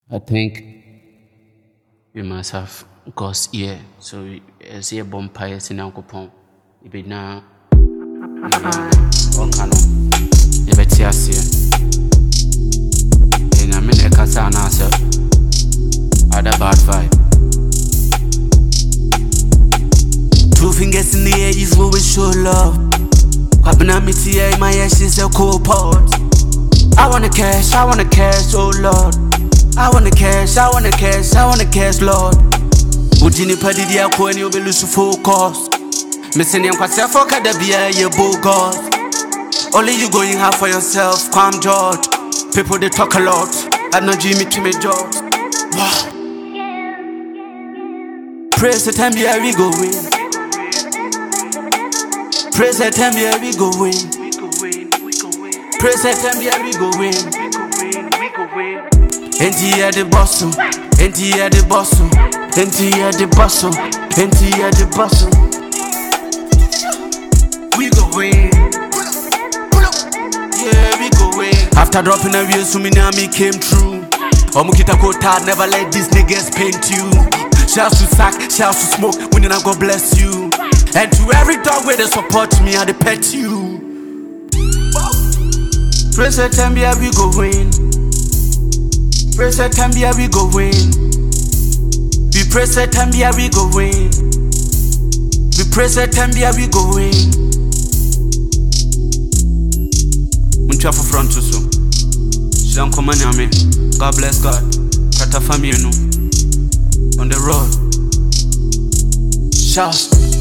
I think we must have God's ear. So as a bumpire in Uncle Pong, it be now one canoe. You bet yes here. In a minute, Cassan answer. Other bad vibe. Two fingers in the air is what we show love. Wapna miti ya my ass is a cool pot. I wanna cash, oh Lord. I wanna cash, Lord. Ujini padi dia kweni obe lose focus. Missing young kwase for kada biya ye bogus. Only you going hard for yourself, calm George. People they talk a lot, I know Jimmy to me George. Praise the time yeah we go win. Praise the time yeah we go win. Praise the time yeah we go win. Enti ya the bosso, enti ya the bosso, enti ya the bosso, enti ya the bosso. We go win. Yeah, we go win. After dropping a real tsunami came true. Omukita Kota, never let these niggas paint you. Shouts to sack, shouts to smoke, winning and God bless you. And to every dog where they support me, I they pet you. Praise the time, yeah, we go win. Praise the time, yeah, we go win. We praise the time, yeah, we go win. We praise the time, yeah, we go win. Muncha for front to so. Shan come on, me. God bless God. Kata family, no. On the road. Shouts.